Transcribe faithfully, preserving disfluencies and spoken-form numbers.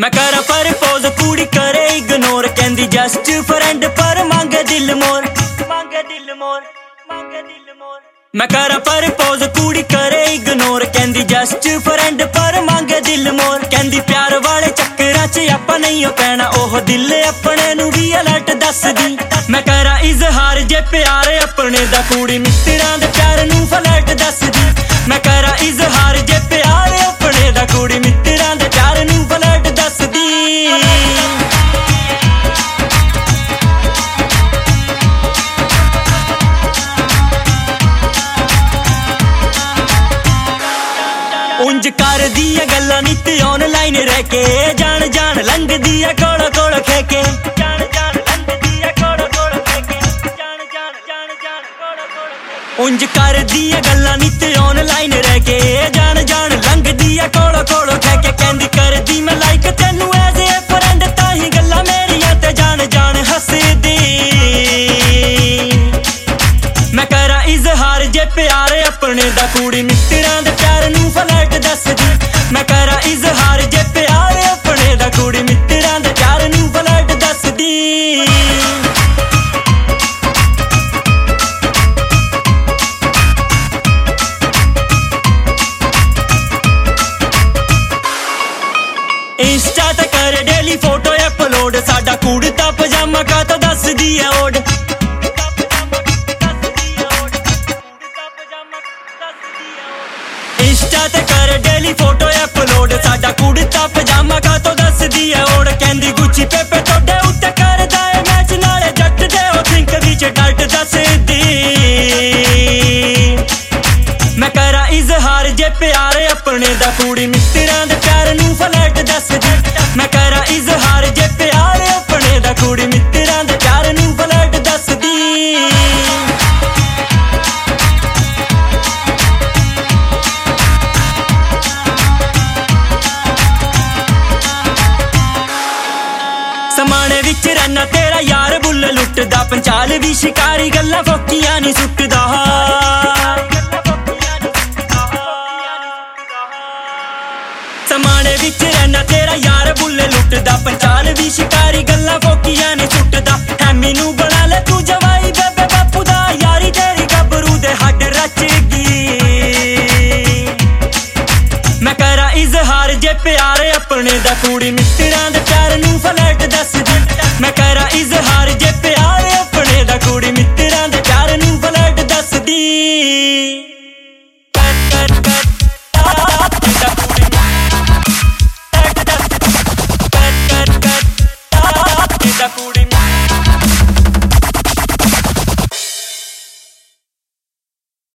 मैं करा परपोज कुड़ी करे इग्नोर कहंदी जस्ट फ्रेंड पर मांगे दिल मोर मांगे दिल मोर मांगे दिल मोर मैं करा परपोज कुड़ी करे इग्नोर कहंदी जस्ट फ्रेंड पर मांगे दिल मोर कहंदी प्यार वाले चक्करां च आपां नहीं पैना ओह दिल अपने नू भी अलर्ट दस दी मैं करा इजहार जे प्यार अपने दा कुड़ी मित्रां दे प्यार नू फ्लर्ट दस दी मैं करा इजहार जे प्यार अपने दा कुड़ी मित्रां दे प्यार नू फ्लर्ट दस दी उंज कर दिया गल्लां नित ऑनलाइन रह के जान जान लंघ दिया कोड़ कोड़ खेके जान जान लंघ दिया कोड़ कोड़ खेके जान जान जान जान कोड़ कोड़ उंज कर दिया गल्लां नित ऑनलाइन रह के जान जान लंघ दिया कोड़ कोड़ खेके कहंदी कर दी मैं लाइक तैनू एज ए फ्रेंड ताही गल्लां मेरियां ते जान जान हसदी मैं करा इजहार जे प्यार अपने दा कुड़ी मित्रां दे प्यार नू फ्लर्ट दस दी मैं करा इजहार जे प्यार अपने दा कुड़ी मित्रां दे प्यार नू फ्लर्ट दस दी इंस्टा ते कर डेली फोटो अपलोड साडा कुड़ता पजामा का तो दस दी है ओड इंस्टा ते कर डेली फोटो अपलोड साडा कुड़ता पजामा का तो दस दी है ओड कहंदी गुच्ची पेपे तोड़े उत्ते करदा है मैच नाले जट दे ओ थिंक विच डट दस दी मैं करा इजहार जे प्यार अपने दा कुड़ी मित्रां दे प्यार नू फ्लर्ट दस दी मैं करा इजहार जे प्यार अपने दा कुड़ी मित्रां दे प्यार नू फ्लर्ट दस दी समाने विच रहना तेरा यार बुल लुटदा पंचाल भी शिकारी गल्लां फोकियां नहीं सुटदा समाने विच रहना तेरा यार बुल लुटदा पंचाल भी शिकारी गल्लां फोकियां